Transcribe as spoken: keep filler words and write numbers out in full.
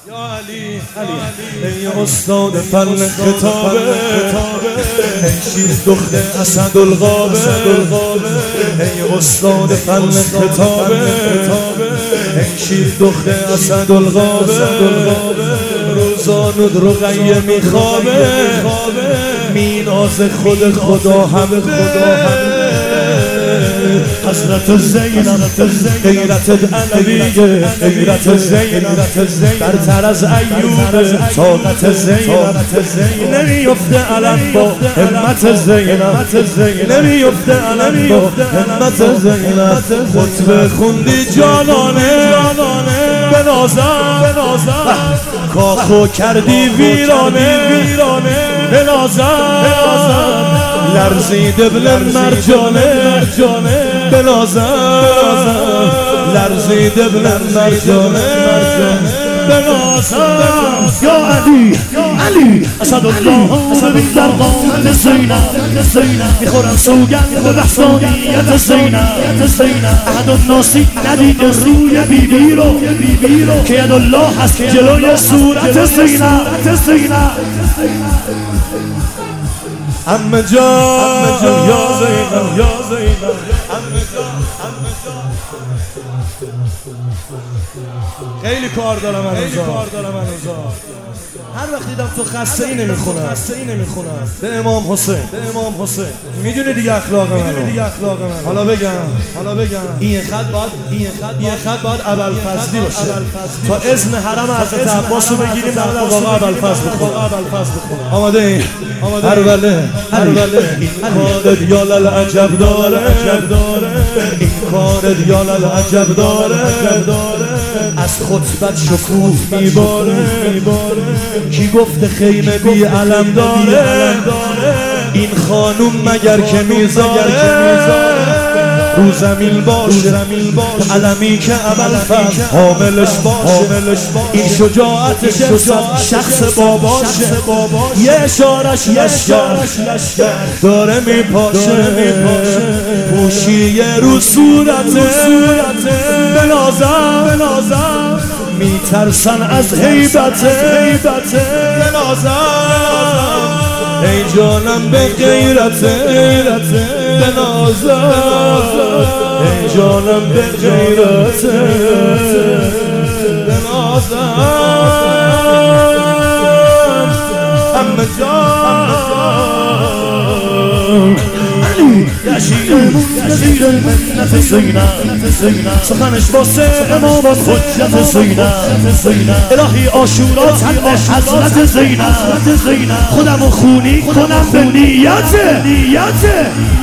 یا علی ای استاد فن خطابه ای شیر دختر اسدالغابه ای استاد فن خطابه ای شیر دختر اسدالغابه روزان رقیه میخوابه میناز خود خدا همه خدا همه حضرت زینب غیرت علویه غیرت زینب برتر از ایوب طاقت زینب نمیفته علم با همت زینب نمیفته علم با همت زینب خطبه خوندی جانانه بنازم کاخو کردی ویرانه بنازم لرزیده بلن مرجانه بنازم لرزیده بلن مرجانه بنازم یا علی علی اسدالله ببین در قامت زینب میخورم سوگند به وحدانیت زینب احد الناسی ندیده روی بیبی رو که یدالله هست جلوی صورت زینب عمه جان یا زینب یا زینب عمه جان عمه جان خیلی کار دارم من خیلی کار دارم من هر وقت دیدم تو خسته ای نمیخونم خسته ای نمیخونم به امام حسین به امام حسین میدونی دیگه اخلاق من میدونی دیگه اخلاق من حالا بگم حالا بگم این خط باید این خط این خط باید ابوالفضلی باشه تا اذن حرم حضرت عباس رو بگیریم در واقع ابوالفضل بخونم آماده این آماده هربله هربله این کارت یالل عجب داره این کارت یالل عجب داره از خطبت شکوه میباره کی گفته خیمه بی علم داره این خانوم مگر که میذاره رو زمین باشه علمی که ابوالفضل حاملش باشه این شجاعتش شخص باباشه یه اشارش لشگر داره میپاشه پوشیه رو صورته بنازم میترسن از هیبته بنازم ای جانم به غیرته بنازم ای جانم به غیرته بنازم عمه جان یشیر منت زینب سخنش واسه امامت حجت زینب الهی آشورا تن حضرت زینب خودمو خونی کنم به نیت